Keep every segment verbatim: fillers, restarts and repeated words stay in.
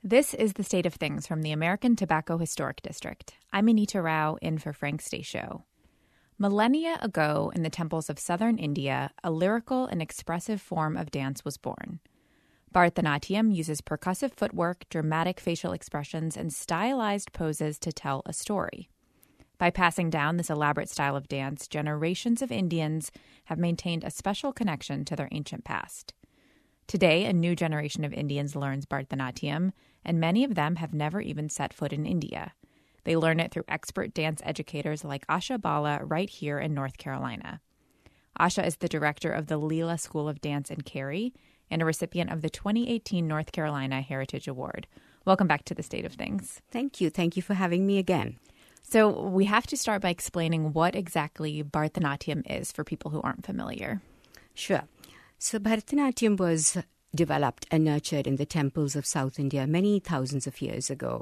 This is The State of Things from the American Tobacco Historic District. I'm Anita Rao, in for Frank Stasio. Millennia ago, in the temples of southern India, a lyrical and expressive form of dance was born. Bharatanatyam uses percussive footwork, dramatic facial expressions, and stylized poses to tell a story. By passing down this elaborate style of dance, generations of Indians have maintained a special connection to their ancient past. Today, a new generation of Indians learns Bharatanatyam, and many of them have never even set foot in India. They learn it through expert dance educators like Asha Bala right here in North Carolina. Asha is the director of the Leela School of Dance in Cary and a recipient of the twenty eighteen North Carolina Heritage Award. Welcome back to The State of Things. Thank you. Thank you for having me again. So we have to start by explaining what exactly Bharatanatyam is for people who aren't familiar. Sure. So Bharatanatyam was developed and nurtured in the temples of South India many thousands of years ago.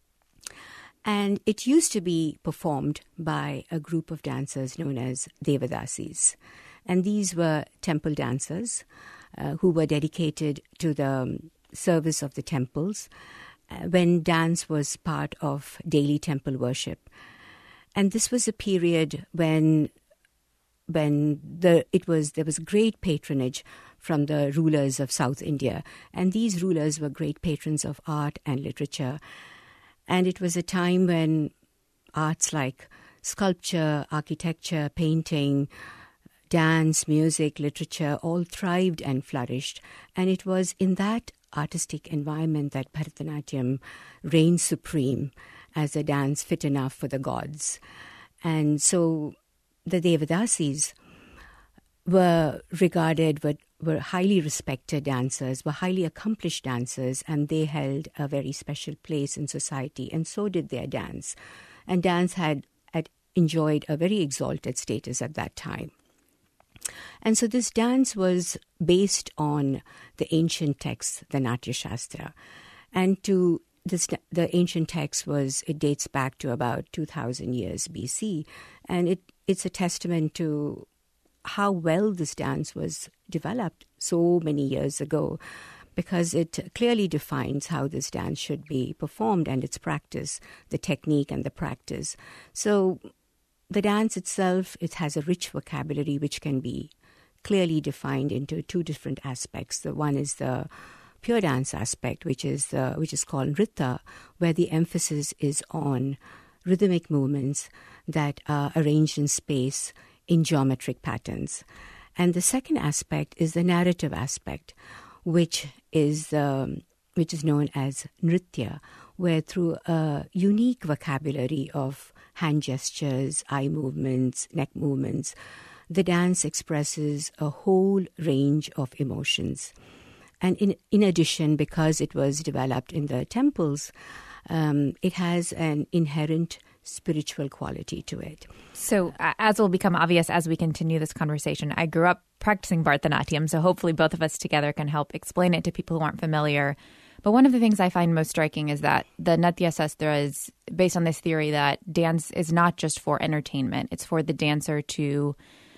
And it used to be performed by a group of dancers known as Devadasis. And these were temple dancers uh, who were dedicated to the service of the temples uh, when dance was part of daily temple worship. And this was a period when when the it was there was great patronage from the rulers of South India. And these rulers were great patrons of art and literature. And it was a time when arts like sculpture, architecture, painting, dance, music, literature all thrived and flourished. And it was in that artistic environment that Bharatanatyam reigned supreme as a dance fit enough for the gods. And so the Devadasis were regarded, were, were highly respected dancers, were highly accomplished dancers, and they held a very special place in society, and so did their dance. And dance had, had enjoyed a very exalted status at that time. And so this dance was based on the ancient texts, the Natya Shastra. And to this, the ancient text was, it dates back to about two thousand years B C, and it it's a testament to how well this dance was developed so many years ago, because it clearly defines how this dance should be performed and its practice, the technique and the practice. So the dance itself, it has a rich vocabulary which can be clearly defined into two different aspects. The one is the pure dance aspect, which is the, which is called Nritta, where the emphasis is on rhythmic movements that are arranged in space in geometric patterns. And the second aspect is the narrative aspect, which is um, which is known as Nritya, where through a unique vocabulary of hand gestures, eye movements, neck movements, the dance expresses a whole range of emotions. And in, in addition, because it was developed in the temples, um, it has an inherent spiritual quality to it. So as will become obvious as we continue this conversation, I grew up practicing Bharatanatyam, so hopefully both of us together can help explain it to people who aren't familiar. But one of the things I find most striking is that the Natya Shastra is based on this theory that dance is not just for entertainment. It's for the dancer to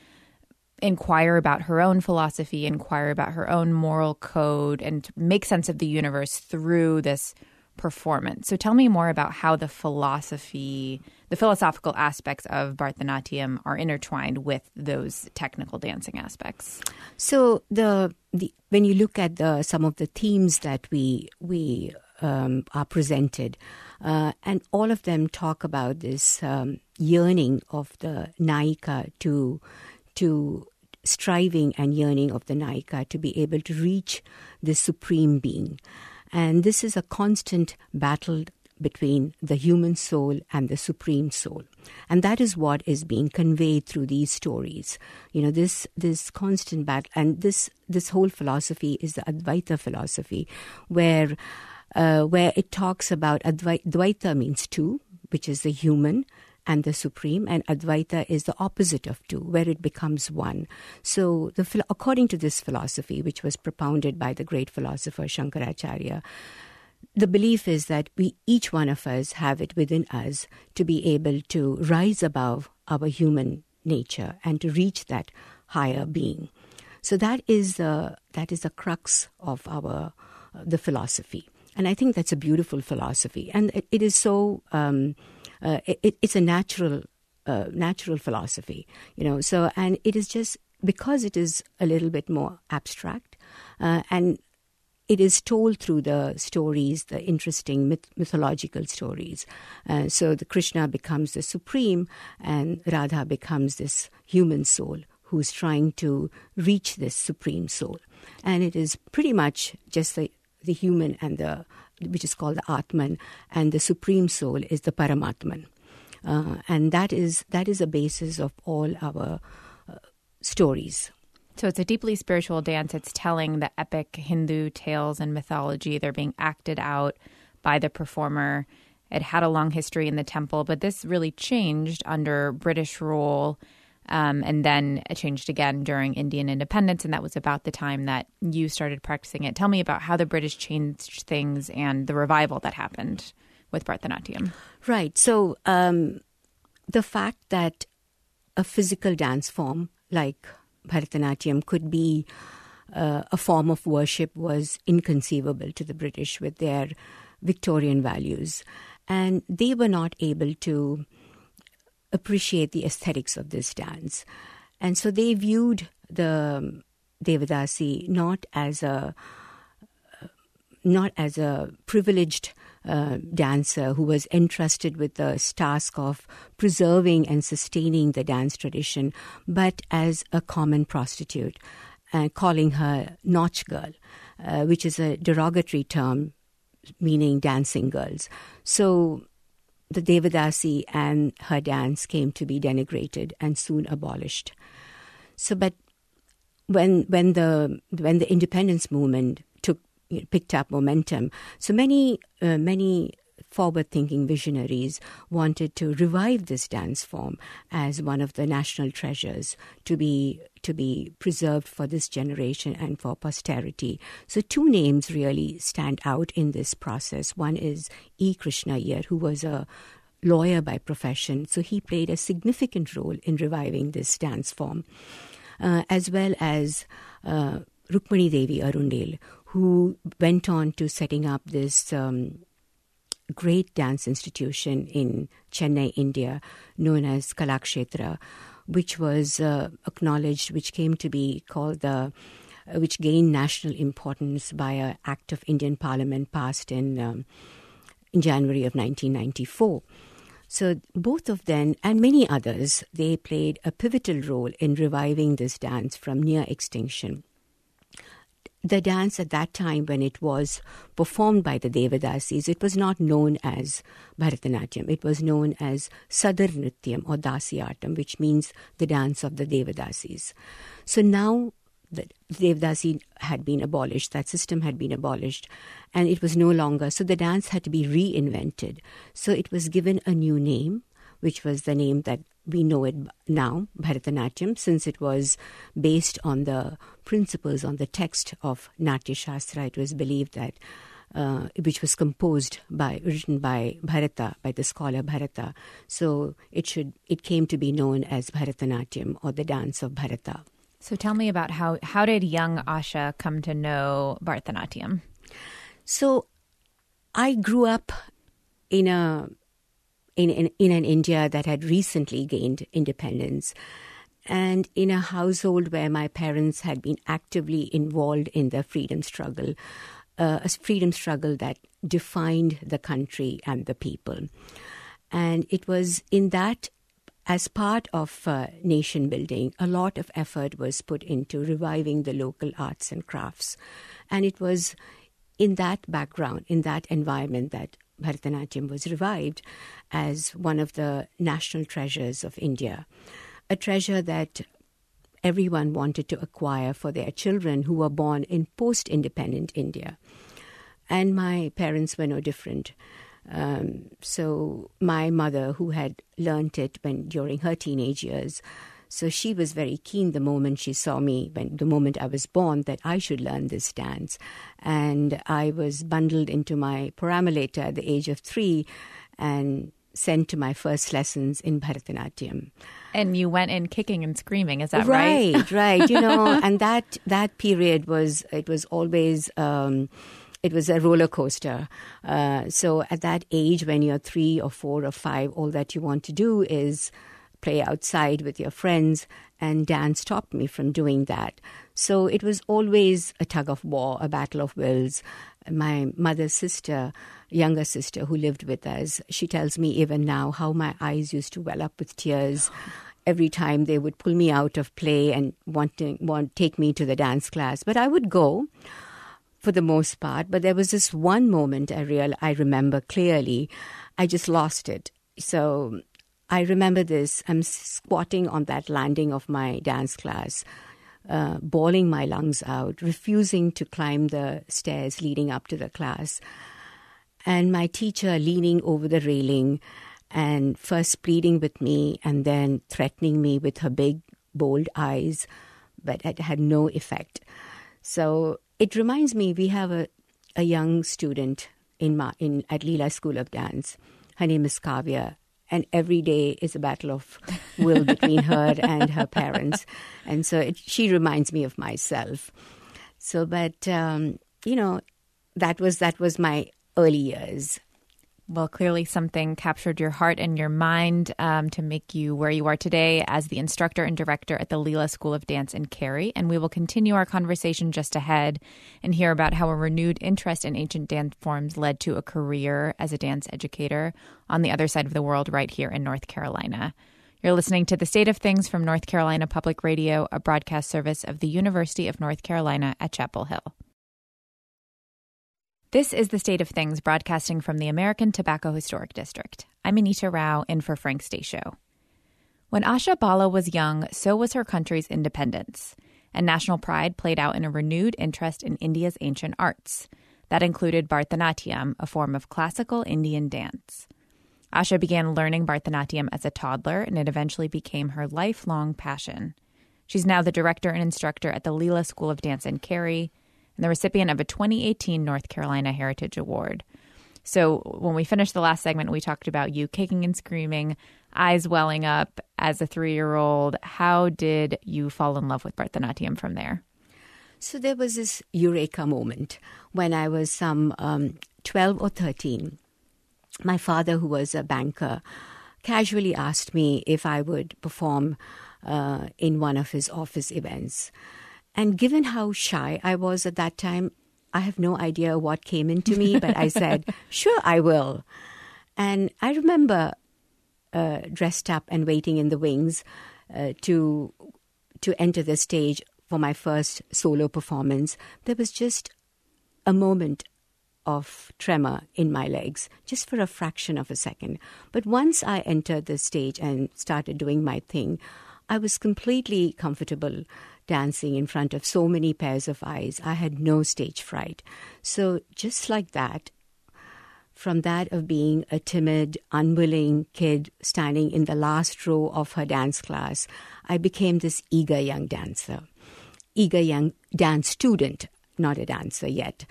inquire about her own philosophy, inquire about her own moral code, and make sense of the universe through this performance. So tell me more about how the philosophy, the philosophical aspects of Bharatanatyam are intertwined with those technical dancing aspects. So the, the when you look at the some of the themes that we we um, are presented, uh, and all of them talk about this um, yearning of the Nayika to to striving and yearning of the Nayika to be able to reach the supreme being. And this is a constant battle between the human soul and the supreme soul. And that is what is being conveyed through these stories. You know, this this constant battle, and this this whole philosophy is the Advaita philosophy, where uh, where it talks about Advaita. Dvaita means two, which is the human and the supreme, and Advaita is the opposite of two, where it becomes one. So the, according to this philosophy, which was propounded by the great philosopher Shankaracharya, the belief is that we, each one of us, have it within us to be able to rise above our human nature and to reach that higher being. So that is the that is the crux of our uh, the philosophy. And I think that's a beautiful philosophy. And it, it is so, um, uh, it, it's a natural, uh, natural philosophy, you know. So, and it is just because it is a little bit more abstract, uh, and it is told through the stories, the interesting myth- mythological stories. Uh, so the Krishna becomes the supreme, and Radha becomes this human soul who's trying to reach this supreme soul. And it is pretty much just the, the human and the, which is called the Atman, and the supreme soul is the Paramatman. Uh, and that is that is a basis of all our uh, stories. So it's a deeply spiritual dance. It's telling the epic Hindu tales and mythology. They're being acted out by the performer. It had a long history in the temple, but this really changed under British rule, um, and then it changed again during Indian independence, and that was about the time that you started practicing it. Tell me about how the British changed things and the revival that happened with Bharatanatyam. Right. So um, the fact that a physical dance form like Bharatanatyam could be uh, a form of worship was inconceivable to the British with their Victorian values. And they were not able to appreciate the aesthetics of this dance. And so they viewed the Devadasi not as a not as a privileged uh, dancer who was entrusted with the task of preserving and sustaining the dance tradition, but as a common prostitute, uh, calling her Nautch girl, uh, which is a derogatory term meaning dancing girls. So the Devadasi and her dance came to be denigrated and soon abolished. So, but when when the when the independence movement took picked up momentum, so many uh, many forward-thinking visionaries wanted to revive this dance form as one of the national treasures to be to be preserved for this generation and for posterity. So two names really stand out in this process. One is E. Krishna Iyer, who was a lawyer by profession, so he played a significant role in reviving this dance form, uh, as well as uh, Rukmani Devi Arundel, who went on to setting up this um, great dance institution in Chennai, India, known as Kalakshetra, which was uh, acknowledged, which came to be called the, uh, which gained national importance by an act of Indian Parliament passed in um, in January of nineteen ninety-four. So both of them and many others, they played a pivotal role in reviving this dance from near extinction. The dance at that time, when it was performed by the Devadasis, it was not known as Bharatanatyam. It was known as Sadar Nrityam or Dasyatam, which means the dance of the Devadasis. So now the Devadasi had been abolished, that system had been abolished, and it was no longer, so the dance had to be reinvented. So it was given a new name, which was the name that we know it now, Bharatanatyam, since it was based on the principles, on the text of Natya Shastra. It was believed that, uh, which was composed by, written by Bharata, by the scholar Bharata. So it should, it came to be known as Bharatanatyam, or the dance of Bharata. So tell me about how, how did young Asha come to know Bharatanatyam? So I grew up in a In, in, in an India that had recently gained independence, and in a household where my parents had been actively involved in the freedom struggle, uh, a freedom struggle that defined the country and the people. And it was in that, as part of uh, nation building, a lot of effort was put into reviving the local arts and crafts. And it was in that background, in that environment, that Bharatanatyam was revived as one of the national treasures of India, a treasure that everyone wanted to acquire for their children who were born in post-independent India. And my parents were no different. Um, so my mother, who had learnt it when during her teenage years, so she was very keen the moment she saw me, when the moment I was born, that I should learn this dance. And I was bundled into my peramulator at the age of three and sent to my first lessons in Bharatanatyam. And you went in kicking and screaming, is that right? Right, right. You know, and that that period was, it was always um, it was a roller coaster. Uh, so at that age, when you're three or four or five, all that you want to do is play outside with your friends, and dance stopped me from doing that. So it was always a tug of war, a battle of wills. My mother's sister, younger sister who lived with us, she tells me even now how my eyes used to well up with tears every time they would pull me out of play and want to want take me to the dance class. But I would go for the most part. But there was this one moment I real I remember clearly. I just lost it. So I remember this. I'm squatting on that landing of my dance class, uh, bawling my lungs out, refusing to climb the stairs leading up to the class. And my teacher leaning over the railing and first pleading with me and then threatening me with her big, bold eyes, but it had no effect. So it reminds me, we have a, a young student in, Ma, in at Leela School of Dance. Her name is Kavya. And every day is a battle of will between her and her parents. And so it, she reminds me of myself. So, but, um, you know, that was that was my early years. Well, clearly something captured your heart and your mind um, to make you where you are today as the instructor and director at the Leela School of Dance in Cary. And we will continue our conversation just ahead and hear about how a renewed interest in ancient dance forms led to a career as a dance educator on the other side of the world right here in North Carolina. You're listening to The State of Things from North Carolina Public Radio, a broadcast service of the University of North Carolina at Chapel Hill. This is The State of Things, broadcasting from the American Tobacco Historic District. I'm Anita Rao, in for Frank Stasio. When Asha Bala was young, so was her country's independence, and national pride played out in a renewed interest in India's ancient arts. That included Bharatanatyam, a form of classical Indian dance. Asha began learning Bharatanatyam as a toddler, and it eventually became her lifelong passion. She's now the director and instructor at the Leela School of Dance in Cary, and the recipient of a twenty eighteen North Carolina Heritage Award. So when we finished the last segment, we talked about you kicking and screaming, eyes welling up as a three-year-old. How did you fall in love with Bharatanatyam from there? So there was this eureka moment when I was some um, twelve or thirteen. My father, who was a banker, casually asked me if I would perform uh, in one of his office events. And given how shy I was at that time, I have no idea what came into me, but I said, sure, I will. And I remember uh, dressed up and waiting in the wings uh, to to enter the stage for my first solo performance. There was just a moment of tremor in my legs, just for a fraction of a second. But once I entered the stage and started doing my thing, I was completely comfortable dancing in front of so many pairs of eyes. I had no stage fright. So just like that, from that of being a timid, unwilling kid standing in the last row of her dance class, I became this eager young dancer, eager young dance student, not a dancer yet.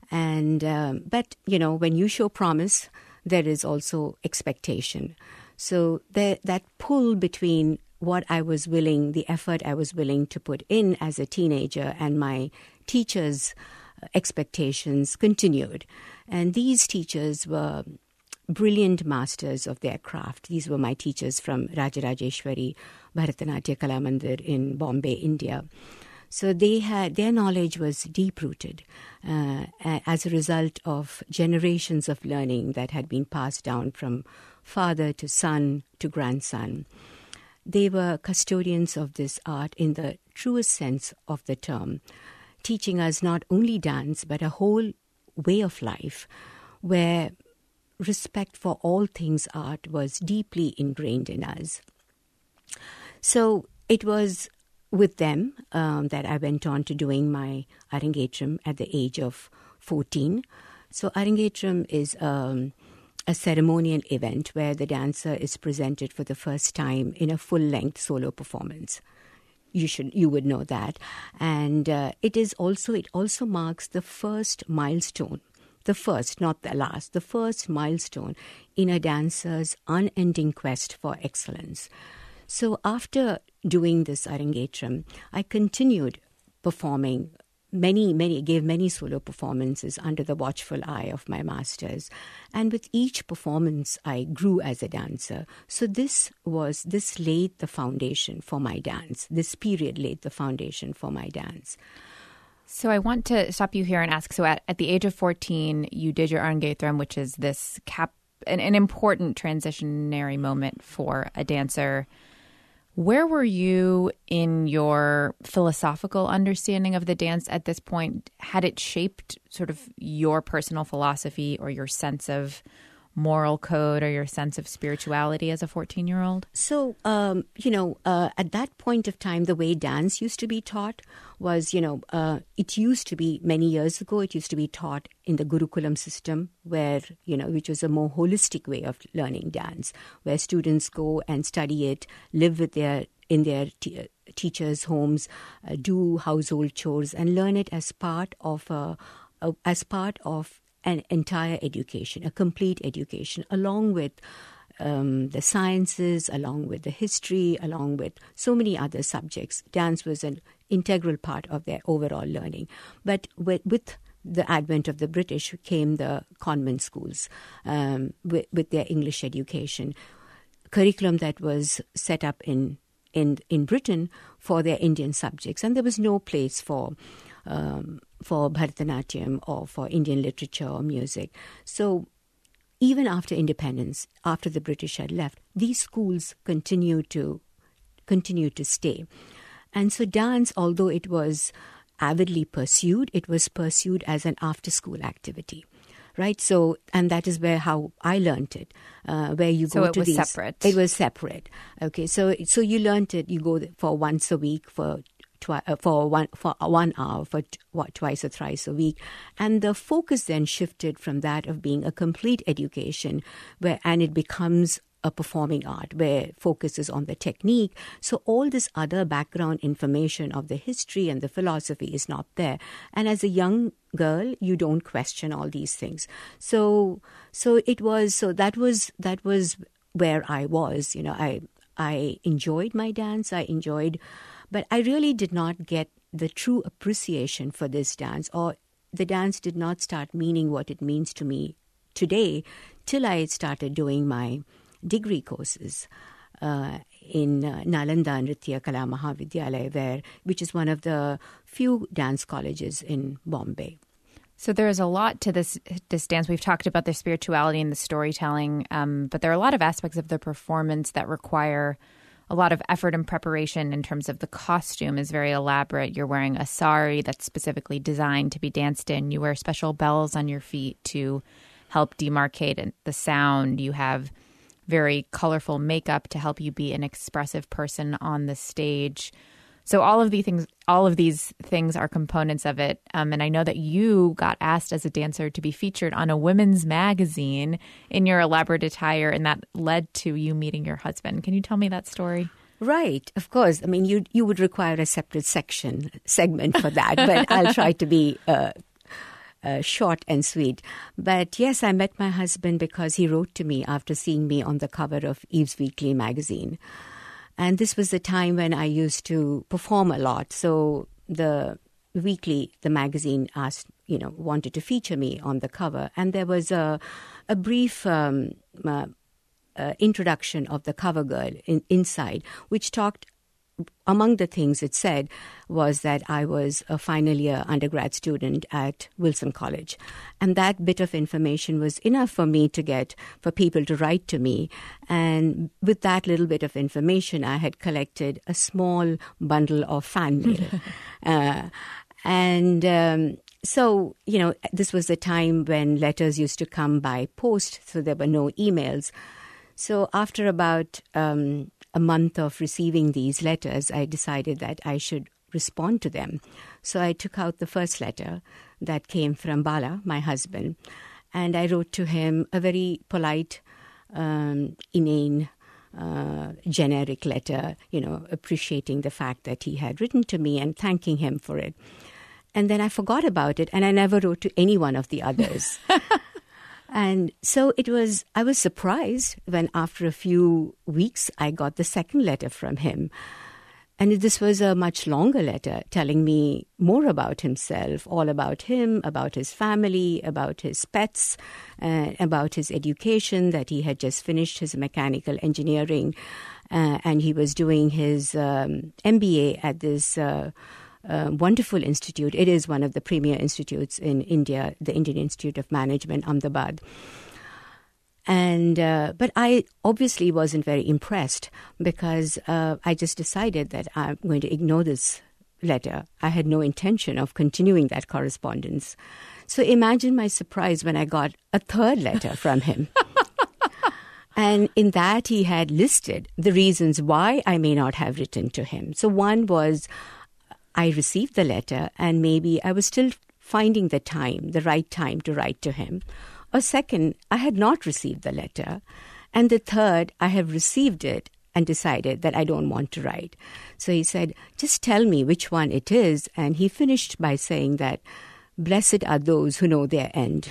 And um, but, you know, when you show promise, there is also expectation. So there, that pull between what I was willing, the effort I was willing to put in as a teenager and my teachers' expectations continued. And these teachers were brilliant masters of their craft. These were my teachers from Rajarajeshwari Bharatanatyam Kalamandir in Bombay, India. So they had their knowledge was deep-rooted uh, as a result of generations of learning that had been passed down from father to son to grandson. They were custodians of this art in the truest sense of the term, teaching us not only dance, but a whole way of life where respect for all things art was deeply ingrained in us. So it was with them um, that I went on to doing my Arangetram at the age of fourteen. So Arangetram is um, a ceremonial event where the dancer is presented for the first time in a full-length solo performance. You should, you would know that, and uh, it is also it also marks the first milestone, the first, not the last, the first milestone in a dancer's unending quest for excellence. So after doing this Arangetram, I continued performing many, many, gave many solo performances under the watchful eye of my masters. And with each performance, I grew as a dancer. So this was, this laid the foundation for my dance. This period laid the foundation for my dance. So I want to stop you here and ask, so at, at the age of fourteen, you did your Arangetram, which is this cap, an, an important transitionary moment for a dancer. Where were you in your philosophical understanding of the dance at this point? Had it shaped sort of your personal philosophy or your sense of moral code or your sense of spirituality as a fourteen-year-old? So, um, you know, uh, at that point of time, the way dance used to be taught was, you know, uh, it used to be many years ago, it used to be taught in the Gurukulam system where, you know, which was a more holistic way of learning dance, where students go and study it, live with their in their t- teachers' homes, uh, do household chores and learn it as part of a, a, as part of an entire education, a complete education, along with um, the sciences, along with the history, along with so many other subjects. Dance was an integral part of their overall learning. But with, with the advent of the British came the convent schools um, with, with their English education, curriculum that was set up in, in, in Britain for their Indian subjects. And there was no place for Um, for Bharatanatyam or for Indian literature or music. So even after independence, after the British had left, these schools continued to continue to stay. And so dance, although it was avidly pursued, it was pursued as an after-school activity. Right, so and that is where how I learned it. Uh, where you so go it to was these, separate. It was separate. Okay, so so you learned it. You go for once a week for twi- uh, for one for one hour for t- what, twice or thrice a week, and the focus then shifted from that of being a complete education, where and it becomes a performing art where focus is on the technique. So all this other background information of the history and the philosophy is not there. And as a young girl, you don't question all these things. So so it was so that was that was where I was. You know, I I enjoyed my dance. I enjoyed, but I really did not get the true appreciation for this dance, or the dance did not start meaning what it means to me today till I started doing my degree courses uh, in uh, Nalanda Nritya Kala Mahavidyalaya, where, which is one of the few dance colleges in Bombay. So there is a lot to this this dance. We've talked about the spirituality and the storytelling, um, but there are a lot of aspects of the performance that require a lot of effort and preparation in terms of the costume is very elaborate. You're wearing a sari that's specifically designed to be danced in. You wear special bells on your feet to help demarcate the sound. You have very colorful makeup to help you be an expressive person on the stage. So all of these things, all of these things are components of it. Um, and I know that you got asked as a dancer to be featured on a women's magazine in your elaborate attire, and that led to you meeting your husband. Can you tell me that story? Right, of course. I mean, you you would require a separate section segment for that, but I'll try to be uh, Uh, short and sweet. But yes, I met my husband because he wrote to me after seeing me on the cover of Eve's Weekly magazine. And this was the time when I used to perform a lot. So the weekly, the magazine asked, you know, wanted to feature me on the cover. And there was a, a brief um, uh, uh, introduction of the cover girl in, inside, which talked, among the things it said was that I was a final year undergrad student at Wilson College. And that bit of information was enough for me to get, for people to write to me. And with that little bit of information, I had collected a small bundle of fan mail. uh, and um, so, you know, this was the time when letters used to come by post, so there were no emails. So after about um, a month of receiving these letters, I decided that I should respond to them. So I took out the first letter that came from Bala, my husband, and I wrote to him a very polite, um, inane, uh, generic letter, you know, appreciating the fact that he had written to me and thanking him for it. And then I forgot about it, and I never wrote to any one of the others. And so it was, I was surprised when after a few weeks I got the second letter from him. and this was a much longer letter telling me more about himself, all about him, about his family, about his pets, uh, about his education, that he had just finished his mechanical engineering, uh, and he was doing his um, M B A at this uh, uh, wonderful institute. It is one of the premier institutes in India, the Indian Institute of Management, Ahmedabad. And uh, but I obviously wasn't very impressed, because uh, I just decided that I'm going to ignore this letter. I had no intention of continuing that correspondence. So imagine my surprise when I got a third letter from him. And in that, he had listed the reasons why I may not have written to him. So one was, I received the letter and maybe I was still finding the time, the right time to write to him. Or second, I had not received the letter. And the third, I have received it and decided that I don't want to write. So he said, just tell me which one it is. And he finished by saying that, blessed are those who know their end.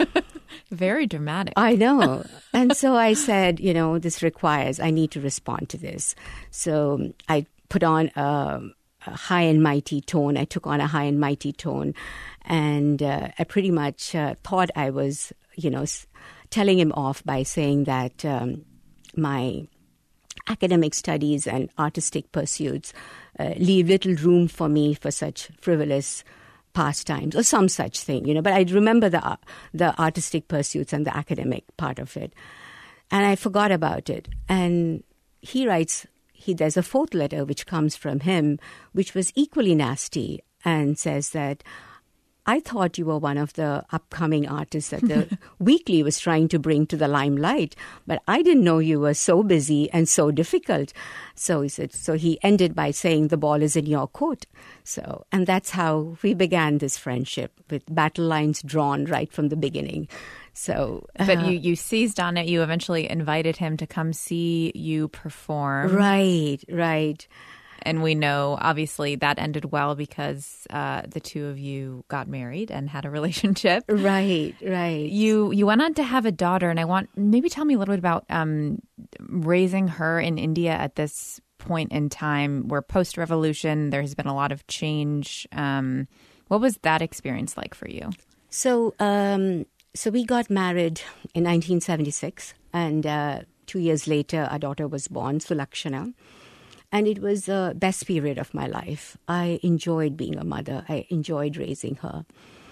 Very dramatic. I know. And so I said, you know, this requires, I need to respond to this. So I put on a, a high and mighty tone. I took on a high and mighty tone. And uh, I pretty much uh, thought I was, you know, telling him off by saying that um, my academic studies and artistic pursuits uh, leave little room for me for such frivolous pastimes or some such thing, you know. But I remember the the artistic pursuits and the academic part of it, and I forgot about it. And he writes, he there's a fourth letter which comes from him, which was equally nasty, and says that, I thought you were one of the upcoming artists that the Weekly was trying to bring to the limelight, but I didn't know you were so busy and so difficult. So he said, so he ended by saying, the ball is in your court. So, and that's how we began this friendship, with battle lines drawn right from the beginning. So, uh, but you, you seized on it. You eventually invited him to come see you perform. Right, right. And we know, obviously, that ended well because uh, the two of you got married and had a relationship. Right, right. You you went on to have a daughter, and I want maybe tell me a little bit about um, raising her in India at this point in time, where post-revolution there has been a lot of change. Um, what was that experience like for you? So, um, so we got married in nineteen seventy-six, and uh, two years later, our daughter was born, Sulakshana. And it was the best period of my life. I enjoyed being a mother. I enjoyed raising her.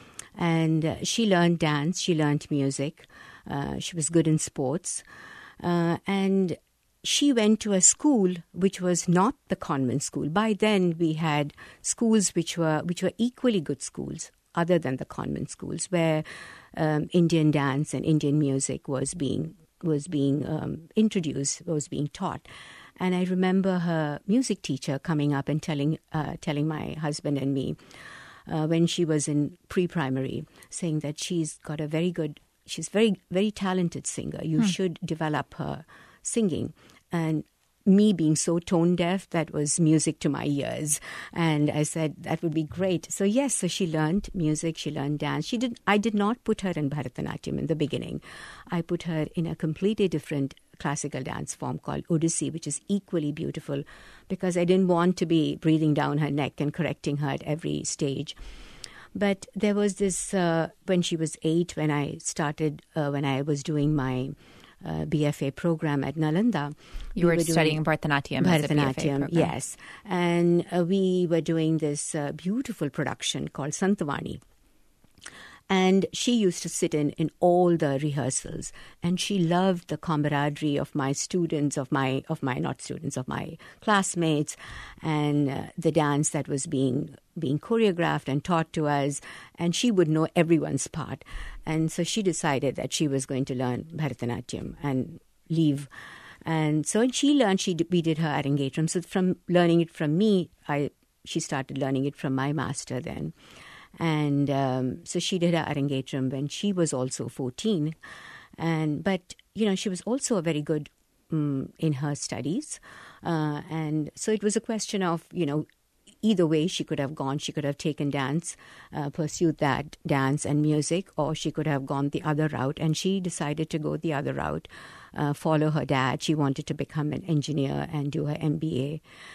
And uh, she learned dance. She learned music. Uh, she was good in sports. Uh, and she went to a school which was not the convent school. By then, we had schools which were which were equally good schools, other than the convent schools, where um, Indian dance and Indian music was being was being um, introduced, was being taught. And I remember her music teacher coming up and telling uh, telling my husband and me uh, when she was in pre-primary, saying that she's got a very good, she's very, very talented singer. You hmm. should develop her singing. And me being so tone deaf, that was music to my ears. And I said, that would be great. So yes, so she learned music, she learned dance. She did. I did not put her in Bharatanatyam in the beginning. I put her in a completely different classical dance form called Odissi, which is equally beautiful, because I didn't want to be breathing down her neck and correcting her at every stage. But there was this, uh, when she was eight, when I started, uh, when I was doing my uh, B F A program at Nalanda. You we were, were studying Bharatanatyam as a B F A program. Yes. And uh, we were doing this uh, beautiful production called Santavani. And she used to sit in, in all the rehearsals, and she loved the camaraderie of my students, of my, of my not students, of my classmates, and uh, the dance that was being being choreographed and taught to us, and she would know everyone's part. And so she decided that she was going to learn Bharatanatyam and leave. And so when she learned, she we did her Arangetram. So from learning it from me, I she started learning it from my master then. And um, so she did her Arangetram when she was also fourteen. And but, you know, she was also a very good um, in her studies. Uh, and so it was a question of, you know, either way she could have gone. She could have taken dance, uh, pursued that dance and music, or she could have gone the other route. And she decided to go the other route, uh, follow her dad. She wanted to become an engineer and do her M B A.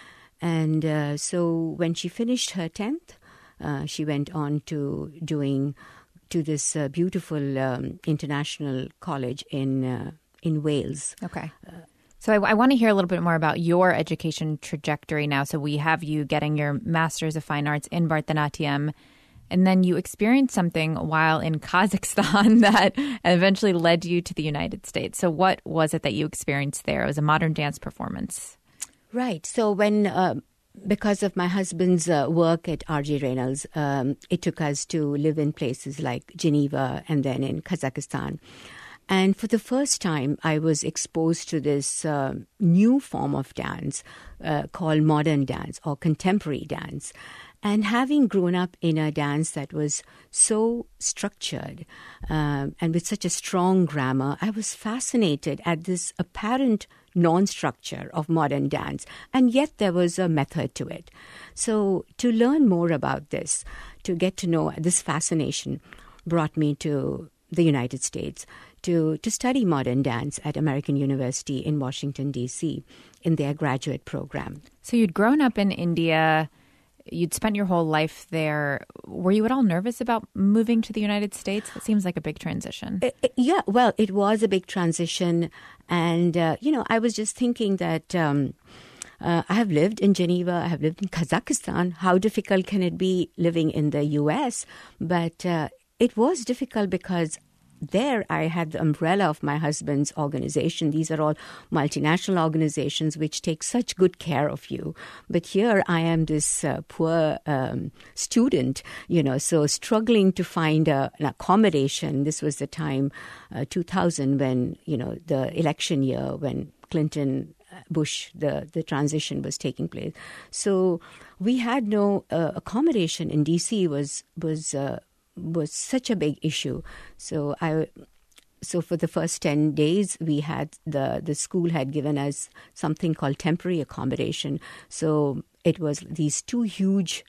And uh, so when she finished her tenth, uh, she went on to doing to this uh, beautiful um, international college in uh, in Wales. Okay. So I, I want to hear a little bit more about your education trajectory now. So we have you getting your Master's of Fine Arts in Bharatanatyam, and then you experienced something while in Kazakhstan that eventually led you to the United States. So what was it that you experienced there? It was a modern dance performance. Right. So when, uh, because of my husband's uh, work at R J Reynolds, um, it took us to live in places like Geneva and then in Kazakhstan. And for the first time, I was exposed to this uh, new form of dance uh, called modern dance or contemporary dance. And having grown up in a dance that was so structured um, and with such a strong grammar, I was fascinated at this apparent non-structure of modern dance. And yet there was a method to it. So to learn more about this, to get to know this fascination, brought me to the United States to, to study modern dance at American University in Washington, D C in their graduate program. So you'd grown up in India. You'd spent your whole life there. Were you at all nervous about moving to the United States? It seems like a big transition. Uh, yeah, well, it was a big transition. And, uh, you know, I was just thinking that um, uh, I have lived in Geneva. I have lived in Kazakhstan. How difficult can it be living in the U S? But uh, it was difficult because there I had the umbrella of my husband's organization. These are all multinational organizations which take such good care of you. But here I am this uh, poor um, student, you know, so struggling to find a, an accommodation. This was the time, uh, two thousand, when, you know, the election year, when Clinton Bush, the, the transition was taking place. So we had no uh, accommodation in D C was was uh, was such a big issue. So I, so for the first ten days, we had the, the school had given us something called temporary accommodation. So it was these two huge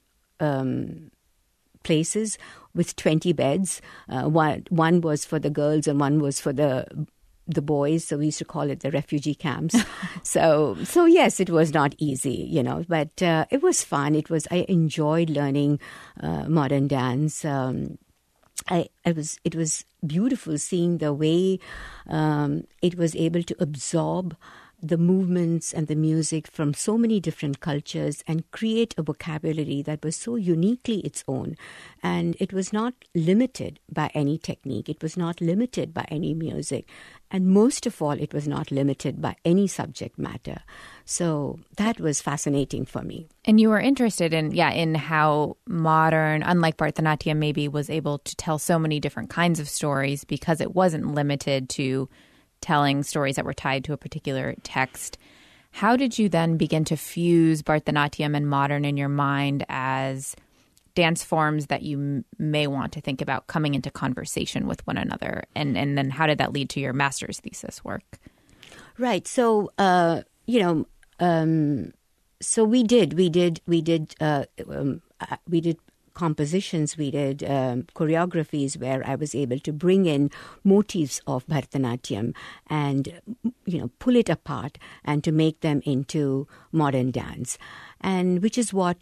um, places with twenty beds. Uh, one, one was for the girls and one was for the the boys, so we used to call it the refugee camps. so, so yes, it was not easy, you know, but uh, it was fun. It was, I enjoyed learning uh, modern dance. Um, I, I was, it was beautiful seeing the way um, it was able to absorb the movements and the music from so many different cultures and create a vocabulary that was so uniquely its own. And it was not limited by any technique. It was not limited by any music. And most of all, it was not limited by any subject matter. So that was fascinating for me. And you were interested in, yeah, in how modern, unlike Bharatanatyam, maybe was able to tell so many different kinds of stories because it wasn't limited to telling stories that were tied to a particular text. How did you then begin to fuse Bharatanatyam and modern in your mind as dance forms that you m- may want to think about coming into conversation with one another? And, and then how did that lead to your master's thesis work? Right. So, uh, you know, um, so we did, we did, we did, uh, um, uh, we did compositions, we did um, choreographies where I was able to bring in motifs of Bharatanatyam and, you know, pull it apart and to make them into modern dance. And which is what,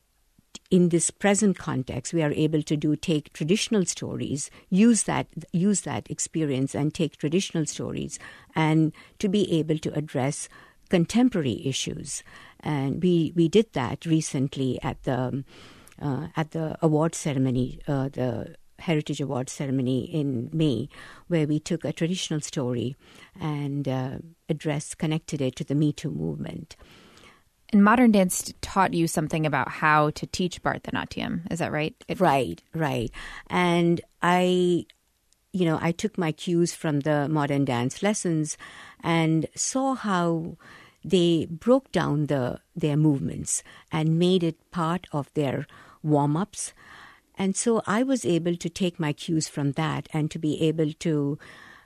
in this present context, we are able to do, take traditional stories, use that, use that experience and take traditional stories and to be able to address contemporary issues. And we, we did that recently at the Uh, at the award ceremony, uh, the Heritage Award ceremony in May, where we took a traditional story and uh, addressed, connected it to the Me Too movement. And modern dance taught you something about how to teach Bharatanatyam. Is that right? It- right, right. And I, you know, I took my cues from the modern dance lessons and saw how they broke down the their movements and made it part of their warm-ups. And so I was able to take my cues from that and to be able to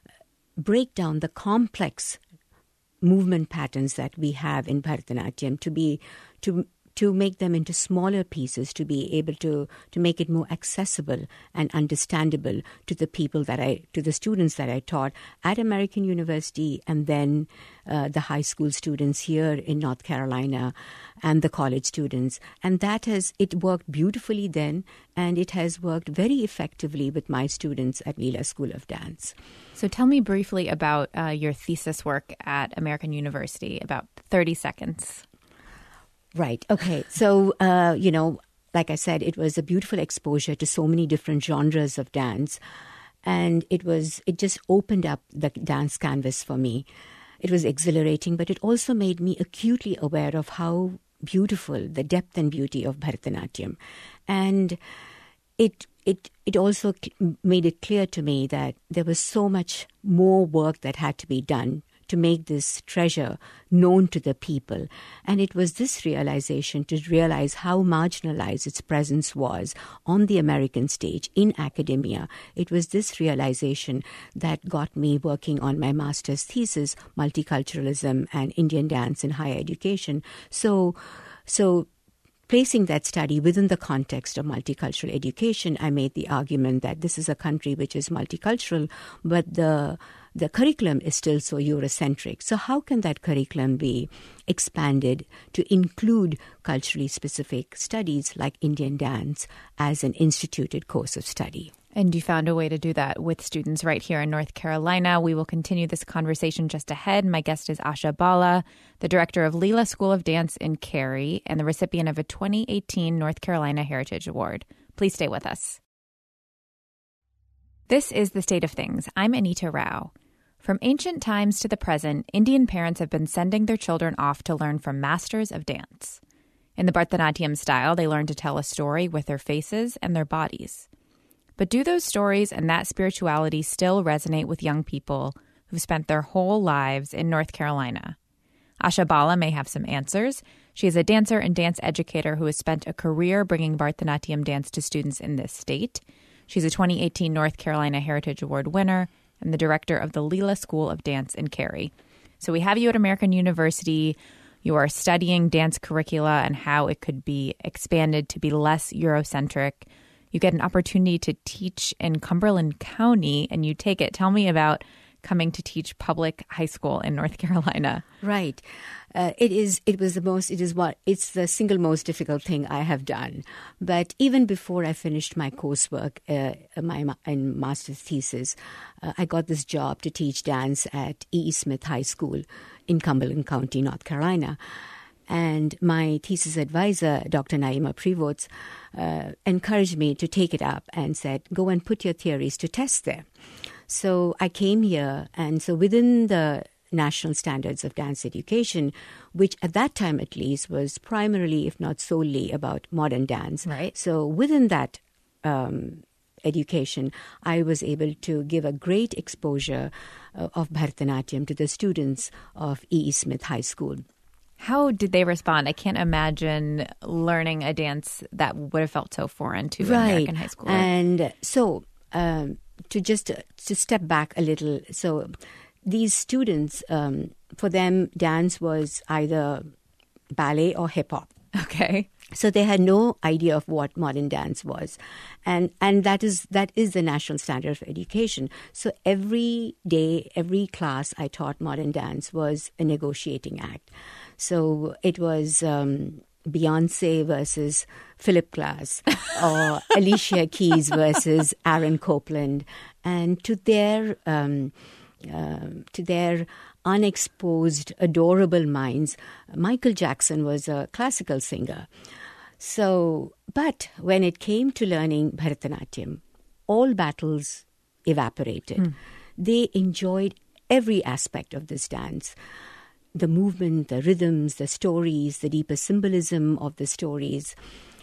break down the complex movement patterns that we have in Bharatanatyam, to be to to make them into smaller pieces, to be able to, to make it more accessible and understandable to the people that I, to the students that I taught at American University, and then uh, the high school students here in North Carolina and the college students. And that has, it worked beautifully then, and it has worked very effectively with my students at Leela School of Dance. So tell me briefly about uh, your thesis work at American University, about thirty seconds. Right. Okay. So, uh, you know, like I said, it was a beautiful exposure to so many different genres of dance. And it was, it just opened up the dance canvas for me. It was exhilarating, but it also made me acutely aware of how beautiful, the depth and beauty of Bharatanatyam. And it it it also made it clear to me that there was so much more work that had to be done to make this treasure known to the people. And it was this realization, to realize how marginalized its presence was on the American stage, in academia. It was this realization that got me working on my master's thesis, Multiculturalism and Indian Dance in Higher Education. So, so placing that study within the context of multicultural education, I made the argument that this is a country which is multicultural, but the the curriculum is still so Eurocentric. So how can that curriculum be expanded to include culturally specific studies like Indian dance as an instituted course of study? And you found a way to do that with students right here in North Carolina. We will continue this conversation just ahead. My guest is Asha Bala, the director of Leela School of Dance in Cary and the recipient of a twenty eighteen North Carolina Heritage Award. Please stay with us. This is The State of Things. I'm Anita Rao. From ancient times to the present, Indian parents have been sending their children off to learn from masters of dance. In the Bharatanatyam style, they learn to tell a story with their faces and their bodies. But do those stories and that spirituality still resonate with young people who've spent their whole lives in North Carolina? Asha Bala may have some answers. She is a dancer and dance educator who has spent a career bringing Bharatanatyam dance to students in this state. She's a twenty eighteen North Carolina Heritage Award winner and the director of the Leela School of Dance in Cary. So we have you at American University. You are studying dance curricula and how it could be expanded to be less Eurocentric. You get an opportunity to teach in Cumberland County, and you take it. Tell me about coming to teach public high school in North Carolina. Right. Uh, it is. It was the most. It is what. It's the single most difficult thing I have done. But even before I finished my coursework, uh, my in master's thesis, uh, I got this job to teach dance at E E. Smith High School in Cumberland County, North Carolina. And my thesis advisor, Doctor Naima Prevost, uh, encouraged me to take it up and said, "Go and put your theories to test there." So I came here, and so within the national standards of dance education, which at that time at least was primarily, if not solely, about modern dance. Right. So within that um, education, I was able to give a great exposure uh, of Bharatanatyam to the students of E E. Smith High School. How did they respond? I can't imagine learning a dance that would have felt so foreign to right. American high school. And so um, to just uh, to step back a little, so these students, um, for them, dance was either ballet or hip-hop. Okay. So they had no idea of what modern dance was. And and that is that is the national standard of education. So every day, every class I taught modern dance was a negotiating act. So it was um, Beyonce versus Philip Glass or Alicia Keys versus Aaron Copland. And to their... Um, Uh, to their unexposed, adorable minds, Michael Jackson was a classical singer. So, but when it came to learning Bharatanatyam, all battles evaporated. Mm. They enjoyed every aspect of this dance. The movement, the rhythms, the stories, the deeper symbolism of the stories.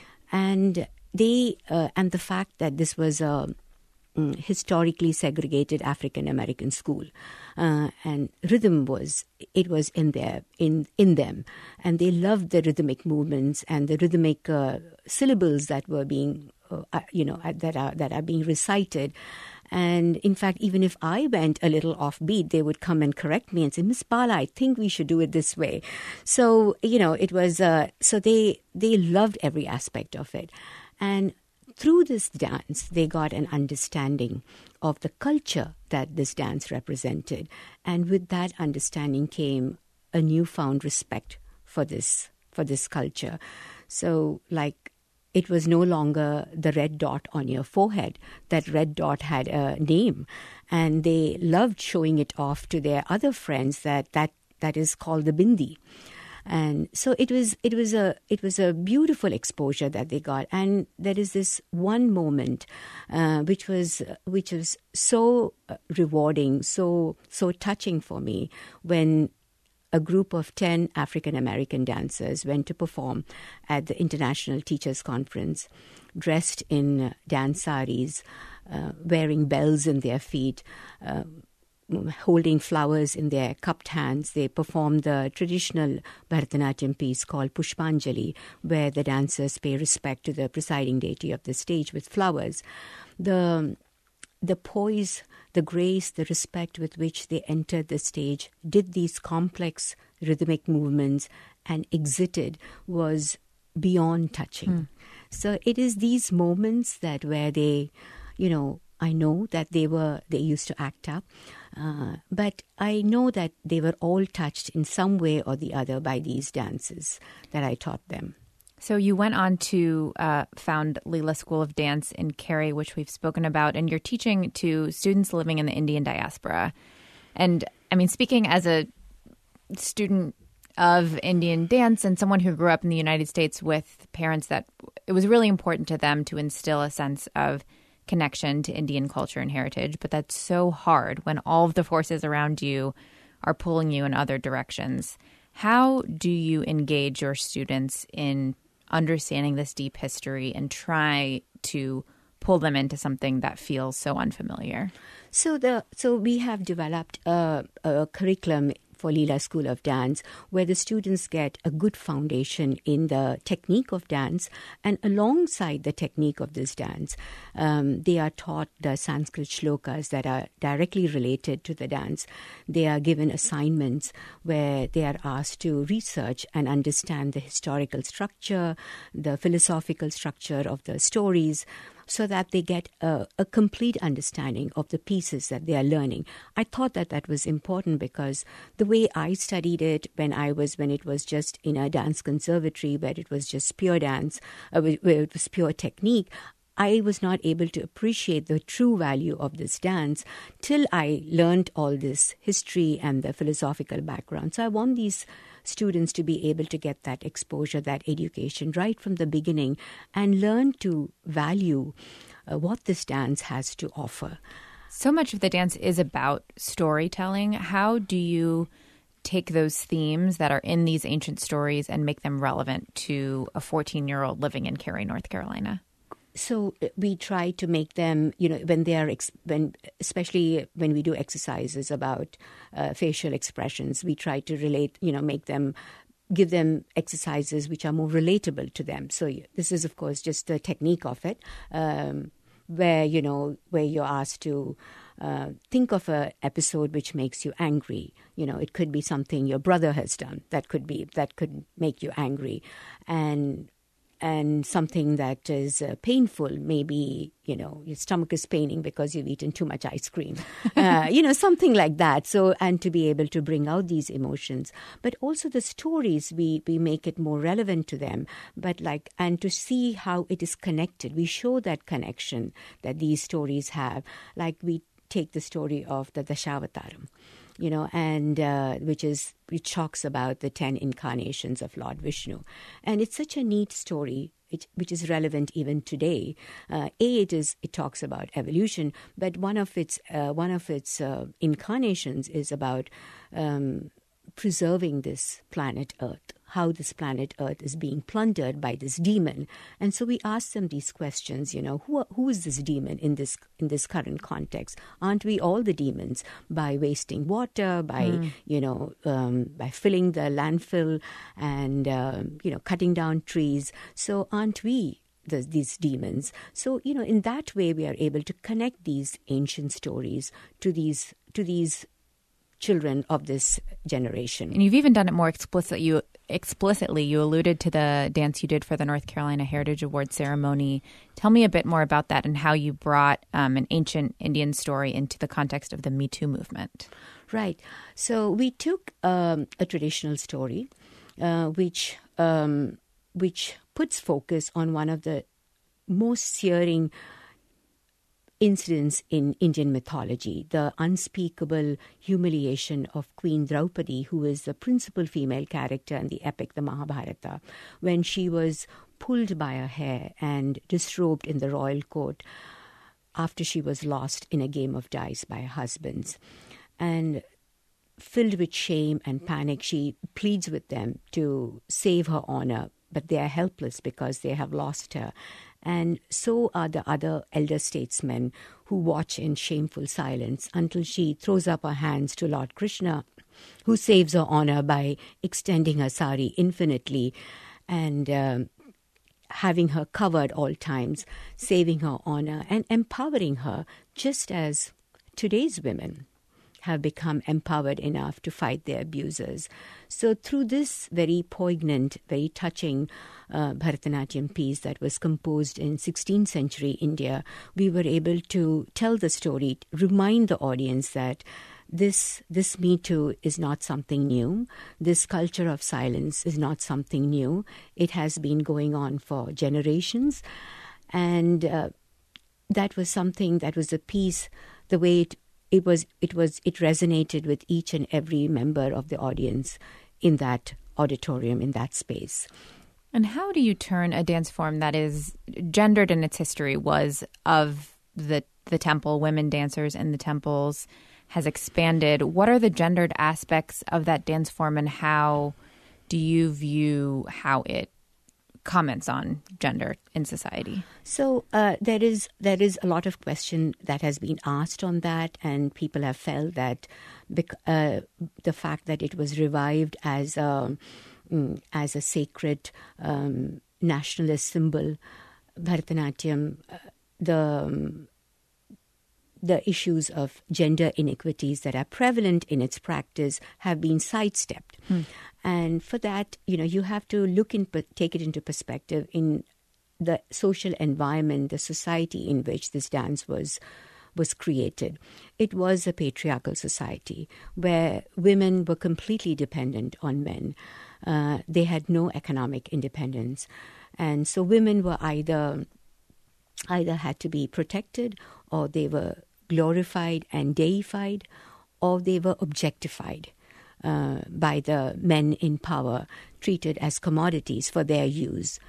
And they, uh, and the fact that this was a historically segregated African American school, uh, and rhythm was it was in there in in them, and they loved the rhythmic movements and the rhythmic uh, syllables that were being uh, you know that are that are being recited, And in fact, even if I went a little offbeat, they would come and correct me and say, Miss Bala, I think we should do it this way. So, you know, it was, uh, so they, they loved every aspect of it. And through this dance, they got an understanding of the culture that this dance represented. And with that understanding came a newfound respect for this, for this culture. So, like, it was no longer the red dot on your forehead. That red dot had a name, and they loved showing it off to their other friends that that, that is called the bindi. And so it was it was a it was a beautiful exposure that they got. And there is this one moment uh, which was which was so rewarding, so so touching for me, when a group of ten African American dancers went to perform at the International Teachers Conference, dressed in dance saris, uh, wearing bells in their feet, uh, holding flowers in their cupped hands. They performed the traditional Bharatanatyam piece called Pushpanjali, where the dancers pay respect to the presiding deity of the stage with flowers. The The poise, the grace, the respect with which they entered the stage, did these complex rhythmic movements, and exited was beyond touching. Mm. So it is these moments that where they, you know, I know that they were, they used to act up, uh, but I know that they were all touched in some way or the other by these dances that I taught them. So you went on to uh, found Leela School of Dance in Cary, which we've spoken about, and you're teaching to students living in the Indian diaspora. And, I mean, speaking as a student of Indian dance and someone who grew up in the United States with parents that it was really important to them to instill a sense of connection to Indian culture and heritage, but that's so hard when all of the forces around you are pulling you in other directions. How do you engage your students in understanding this deep history and try to pull them into something that feels so unfamiliar? So the so we have developed a, a curriculum for Leela School of Dance, where the students get a good foundation in the technique of dance, and alongside the technique of this dance, um, they are taught the Sanskrit shlokas that are directly related to the dance. They are given assignments where they are asked to research and understand the historical structure, the philosophical structure of the stories, so that they get a, a complete understanding of the pieces that they are learning. I thought that that was important because the way I studied it when I was, when it was just in a dance conservatory, where it was just pure dance, uh, where it was pure technique, I was not able to appreciate the true value of this dance till I learned all this history and the philosophical background. So I want these students to be able to get that exposure, that education right from the beginning, and learn to value uh, what this dance has to offer. So much of the dance is about storytelling. How do you take those themes that are in these ancient stories and make them relevant to a fourteen-year-old living in Cary, North Carolina? So we try to make them, you know, when they are, ex- when especially when we do exercises about uh, facial expressions, we try to relate, you know, make them, give them exercises which are more relatable to them. So this is, of course, just the technique of it, um, where, you know, where you're asked to uh, think of an episode which makes you angry. You know, it could be something your brother has done that could be, that could make you angry. And And something that is uh, painful, maybe, you know, your stomach is paining because you've eaten too much ice cream, uh, you know, something like that. So, and to be able to bring out these emotions, but also the stories, we, we make it more relevant to them, but like, and to see how it is connected. We show that connection that these stories have. Like we take the story of the Dashavataram, you know, and uh, which is which talks about the ten incarnations of Lord Vishnu, and it's such a neat story, which, which is relevant even today. Uh, a, it is it talks about evolution, but one of its uh, one of its uh, incarnations is about um, preserving this planet Earth, how this planet Earth is being plundered by this demon. And so we ask them these questions, you know, who who is this demon in this in this current context? Aren't we all the demons by wasting water, by, mm. you know, um, by filling the landfill and, uh, you know, cutting down trees? So aren't we the, these demons. So, you know, in that way, we are able to connect these ancient stories to these to these children of this generation. And you've even done it more explicit. You explicitly, you alluded to the dance you did for the North Carolina Heritage Award ceremony. Tell me a bit more about that and how you brought um, an ancient Indian story into the context of the Me Too movement. Right. So we took um, a traditional story, uh, which um, which puts focus on one of the most searing incidents in Indian mythology, the unspeakable humiliation of Queen Draupadi, who is the principal female character in the epic, the Mahabharata, when she was pulled by her hair and disrobed in the royal court after she was lost in a game of dice by her husbands. And filled with shame and panic, she pleads with them to save her honor, but they are helpless because they have lost her. And so are the other elder statesmen who watch in shameful silence until she throws up her hands to Lord Krishna, who saves her honor by extending her sari infinitely and uh, having her covered all times, saving her honor and empowering her, just as today's women have become empowered enough to fight their abusers. So through this very poignant, very touching uh, Bharatanatyam piece that was composed in sixteenth century India, we were able to tell the story, remind the audience that this this Me Too is not something new. This culture of silence is not something new. It has been going on for generations. And uh, that was something, that was a piece, the way it It was, it was, it resonated with each and every member of the audience in that auditorium, in that space. And how do you turn a dance form that is gendered in its history, was of the the temple, women dancers in the temples, has expanded? What are the gendered aspects of that dance form, and how do you view how it comments on gender in society? So uh, there is there is a lot of question that has been asked on that, and people have felt that bec- uh, the fact that it was revived as a mm, as a sacred um, nationalist symbol, Bharatanatyam, uh, the um, the issues of gender inequities that are prevalent in its practice have been sidestepped. Hmm. And for that, you know, you have to look in, take it into perspective in the social environment, the society in which this dance was was created. It was a patriarchal society where women were completely dependent on men. Uh, they had no economic independence. And so women were either either had to be protected, or they were glorified and deified, or they were objectified uh, by the men in power, treated as commodities for their use.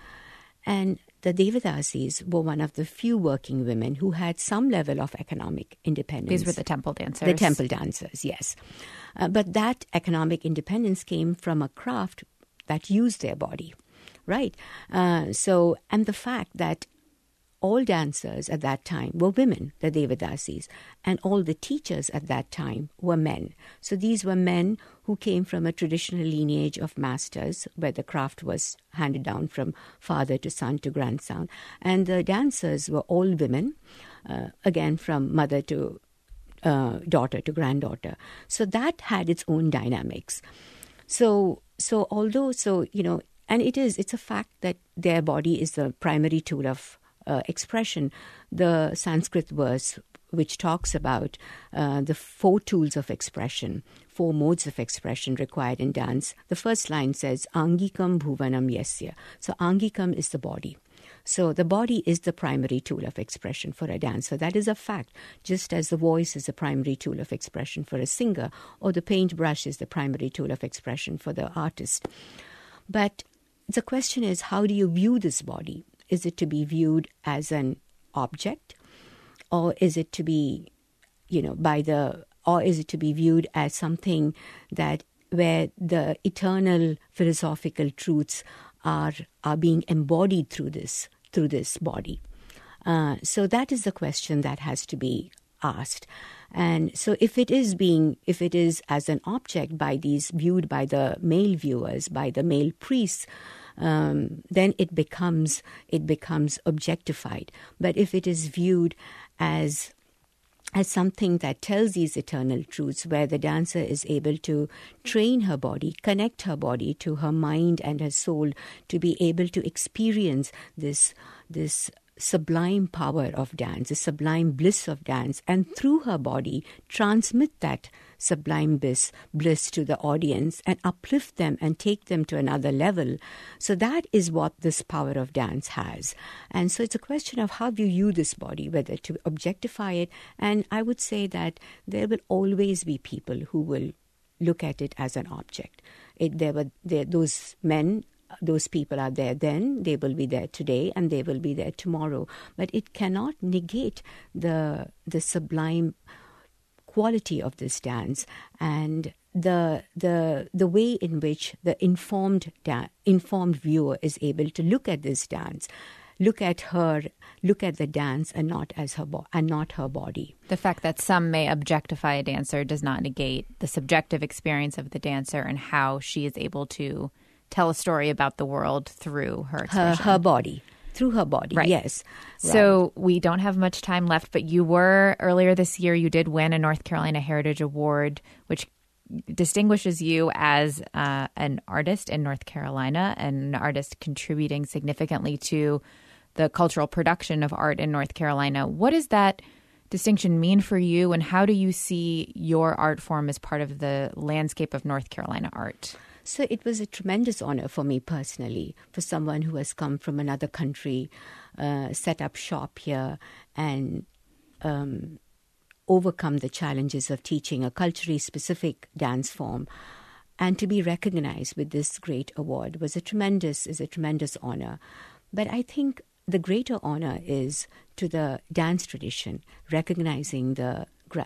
And the Devadasis were one of the few working women who had some level of economic independence. These were the temple dancers. The temple dancers, yes. Uh, but that economic independence came from a craft that used their body, right? Uh, so, and the fact that all dancers at that time were women, the Devadasis, and all the teachers at that time were men. So these were men who came from a traditional lineage of masters, where the craft was handed down from father to son to grandson. And the dancers were all women, uh, again from mother to uh, daughter to granddaughter. So that had its own dynamics. So, so although, so, you know, and it is, it's a fact that their body is the primary tool of Uh, expression. The Sanskrit verse, which talks about uh, the four tools of expression, four modes of expression required in dance. The first line says, Angikam bhuvanam yasya. So Angikam is the body. So the body is the primary tool of expression for a dancer. That is a fact, just as the voice is the primary tool of expression for a singer, or the paintbrush is the primary tool of expression for the artist. But the question is, how do you view this body? Is it to be viewed as an object, or is it to be, you know, by the, or is it to be viewed as something that where the eternal philosophical truths are are being embodied through this through this body? Uh, so that is the question that has to be asked. And so if it is being, if it is as an object by these viewed by the male viewers, by the male priests, um, then it becomes it becomes objectified. But if it is viewed as as something that tells these eternal truths, where the dancer is able to train her body, connect her body to her mind and her soul, to be able to experience this this sublime power of dance, the sublime bliss of dance, and through her body transmit that sublime bliss, bliss to the audience and uplift them and take them to another level. So that is what this power of dance has. And so it's a question of how you view this body, whether to objectify it. And I would say that there will always be people who will look at it as an object. It, there were there, those men, those people are there then, they will be there today, and they will be there tomorrow. But it cannot negate the the sublime quality of this dance and the the the way in which the informed da- informed viewer is able to look at this dance, look at her, look at the dance, and not as her bo- and not her body. The fact that some may objectify a dancer does not negate the subjective experience of the dancer and how she is able to tell a story about the world through her expression. Her, her body. Through her body, right. Yes. So right. We don't have much time left, but you were, earlier this year, you did win a North Carolina Heritage Award, which distinguishes you as uh, an artist in North Carolina and an artist contributing significantly to the cultural production of art in North Carolina. What does that distinction mean for you, and how do you see your art form as part of the landscape of North Carolina art? So it was a tremendous honor for me personally, for someone who has come from another country, uh, set up shop here, and um, overcome the challenges of teaching a culturally specific dance form, and to be recognized with this great award was a tremendous is a tremendous honor. But I think the greater honor is to the dance tradition, recognizing the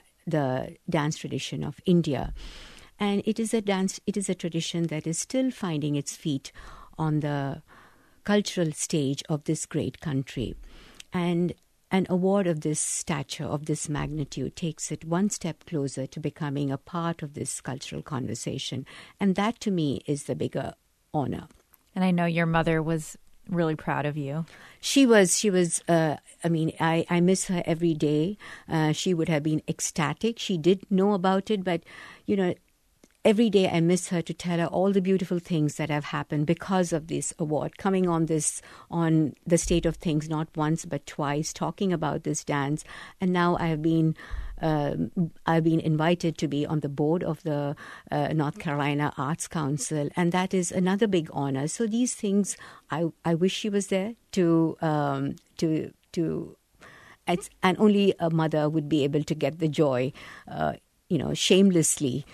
the dance tradition of India. And it is a dance, it is a tradition that is still finding its feet on the cultural stage of this great country. And an award of this stature, of this magnitude, takes it one step closer to becoming a part of this cultural conversation. And that, to me, is the bigger honor. And I know your mother was really proud of you. She was, she was, uh, I mean, I, I miss her every day. Uh, she would have been ecstatic. She did know about it, but, you know, every day I miss her to tell her all the beautiful things that have happened because of this award, coming on this, on the State of Things, not once but twice, talking about this dance. And now I have been, uh, I've been invited to be on the board of the uh, North Carolina Arts Council, and that is another big honor. So these things, I, I wish she was there to, um, to, to, it's, and only a mother would be able to get the joy, uh, you know, shamelessly.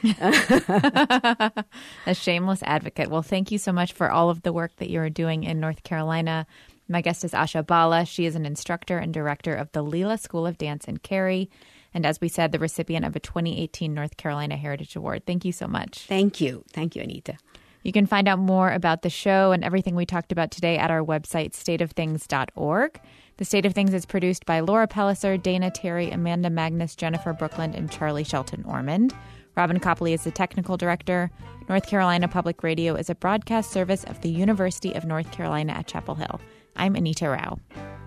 A shameless advocate. Well, thank you so much for all of the work that you're doing in North Carolina. My guest is Asha Bala. She is an instructor and director of the Leela School of Dance in Cary. And as we said, the recipient of a twenty eighteen North Carolina Heritage Award. Thank you so much. Thank you. Thank you, Anita. You can find out more about the show and everything we talked about today at our website, state of things dot org. The State of Things is produced by Laura Pelliser, Dana Terry, Amanda Magnus, Jennifer Brookland, and Charlie Shelton Ormond. Robin Copley is the technical director. North Carolina Public Radio is a broadcast service of the University of North Carolina at Chapel Hill. I'm Anita Rao.